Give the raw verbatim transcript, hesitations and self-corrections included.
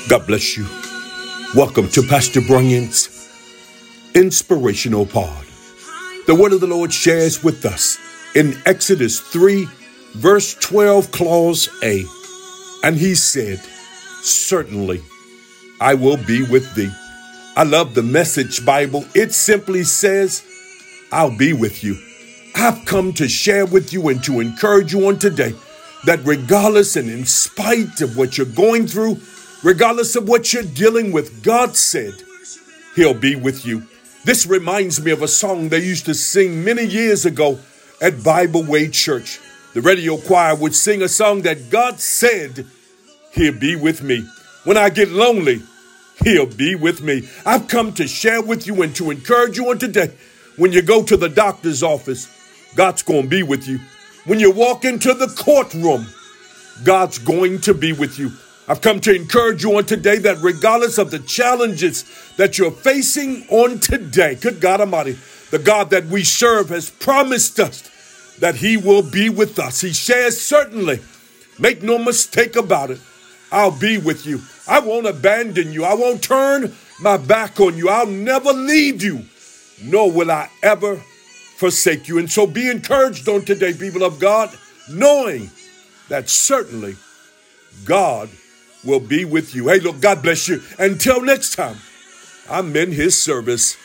God bless you. Welcome to Pastor Brian's Inspirational Pod. The word of the Lord shares with us in Exodus three, verse twelve, clause A. And he said, "Certainly I will be with thee." I love the Message Bible. It simply says, "I'll be with you." I've come to share with you and to encourage you on today that regardless and in spite of what you're going through, regardless of what you're dealing with, God said he'll be with you. This reminds me of a song they used to sing many years ago at Bible Way Church. The radio choir would sing a song that God said he'll be with me. When I get lonely, he'll be with me. I've come to share with you and to encourage you on today. When you go to the doctor's office, God's going to be with you. When you walk into the courtroom, God's going to be with you. I've come to encourage you on today that regardless of the challenges that you're facing on today, good God Almighty, the God that we serve has promised us that he will be with us. He says, certainly, make no mistake about it, I'll be with you. I won't abandon you. I won't turn my back on you. I'll never leave you, nor will I ever forsake you. And so be encouraged on today, people of God, knowing that certainly God will be with you. Hey, look, God bless you. Until next time, I'm in his service.